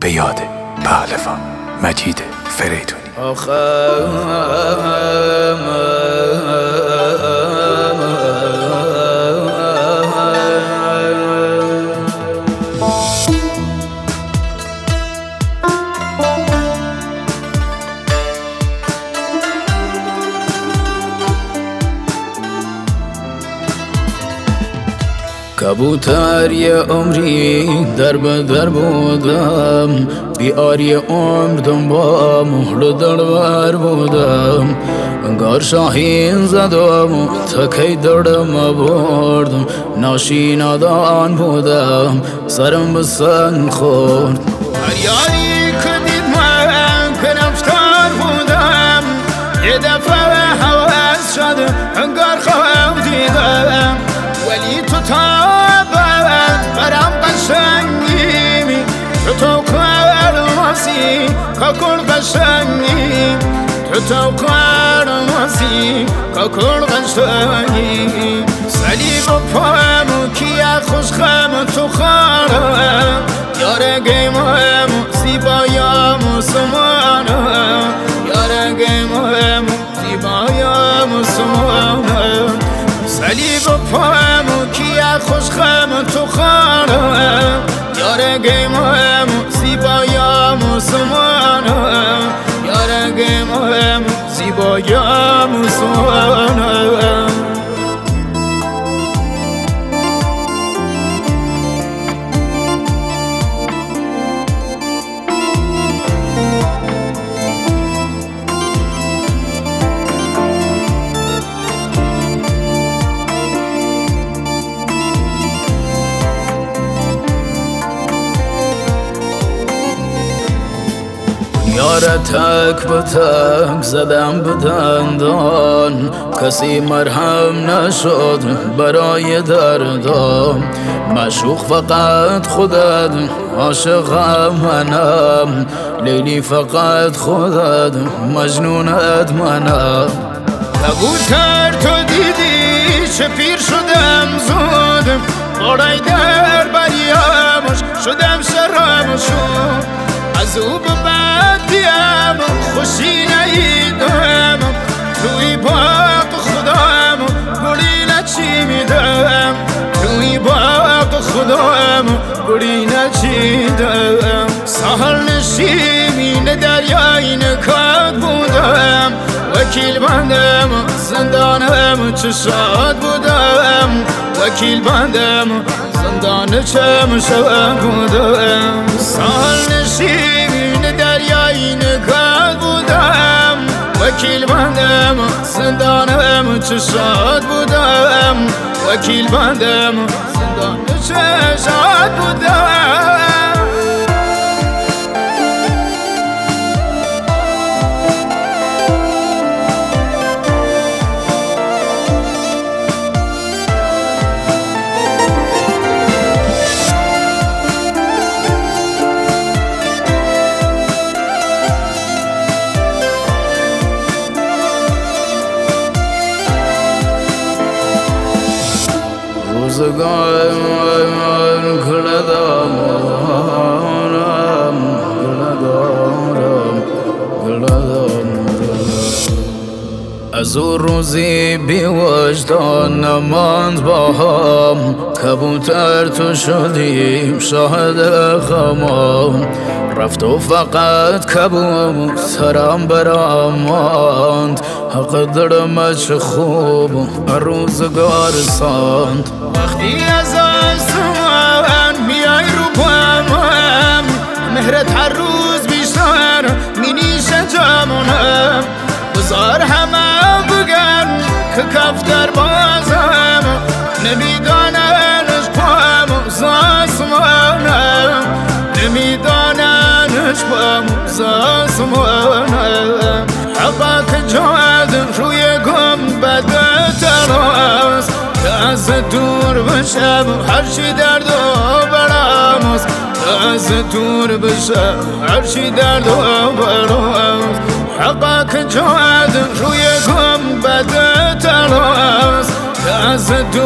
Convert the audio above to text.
به یاد پهلوان مجید فریدونی. کبوتر یه عمری در به در بودم، بیاری عمر دنبال مهر در بودم. انگار شاهین زدم و تکی دردم بردم، ناشینادان بودم سرم به سنگ خورد. یاری که دید من که رفتار بودم، یه دفعه حواس شد انگار خواب دیدم. ولی تو تابت برام قشنگی، تو قرماسی کاکل قشنگی، تو قرماسی کاکل قشنگی. صلیب پامو کیا خوشخم تو خارم، یاره گیمم زیبایم سمانم، یاره گیمم زیبایم سمانم. صلیب پامو کیا خوشخم تو خارم، یاره گیمم زیبایم سمانم، یاره گیمم زیبایم سمانم. یاره تک به تک زدم به دندان، کسی مرهم نشد برای دردم. معشوق فقط خودت، عاشقم منم، لیلی فقط خودت، مجنونت منم. کبوتر تو دیدی چه پیر شدم زود، بارای در بریامش شدم شرمشون. از او به بدیم خوشی نیدم، توی باغ خودم گلی نچیدم، توی باغ خودم گلی نچیدم. ساحل نشین دریای نکات بودم، وکیل بندم زندانم چه شاد بودم، وکیل بندم زندان چه شاد بودم. ساحل نشین دریای نکات بودم، وکیل بندم زندانم چه شاد بودم، وکیل بندم زندان چه شاد بودم. روزگار گل دارم، گل دارم، گل دارم. از او روزی بی وجدان نماند با هم، کبوتر تو شدیم شاهد غمام. رفت و فقط کبوترم برام ماند، حق دارم چه خوب روزگار ساند. وقتی از آسمان میای رو پامم، مهرت هر روز بیشتر مینیشه جامونم. بذار همه بگن که کفتر بازم، نمیداننش پام زاسمانم، نمیداننش پام زاسمانم. حقا که جاد روی گنبد تراست، که از دور بشم هرچی درد و برامست، که از دور بشم هرچی درد و برامست. حقا که جاد روی گنبد تراست، که از دور